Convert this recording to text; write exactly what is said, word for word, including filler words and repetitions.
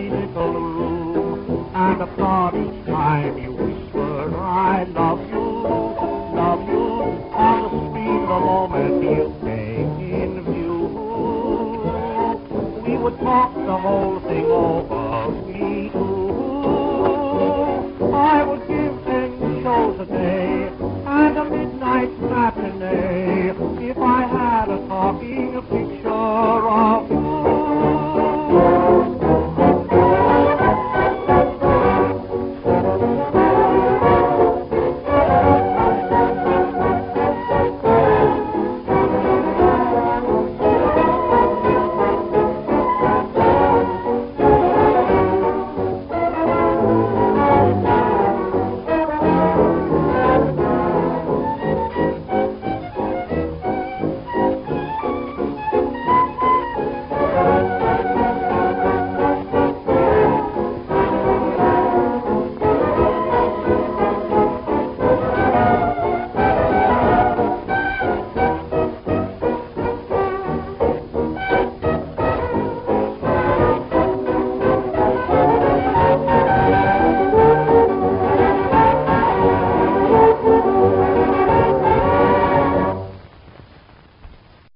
tiny little room. And of course each time you whispered, I love you, love you, on the speed of the moment you came in view. We would talk the whole thing over, we two.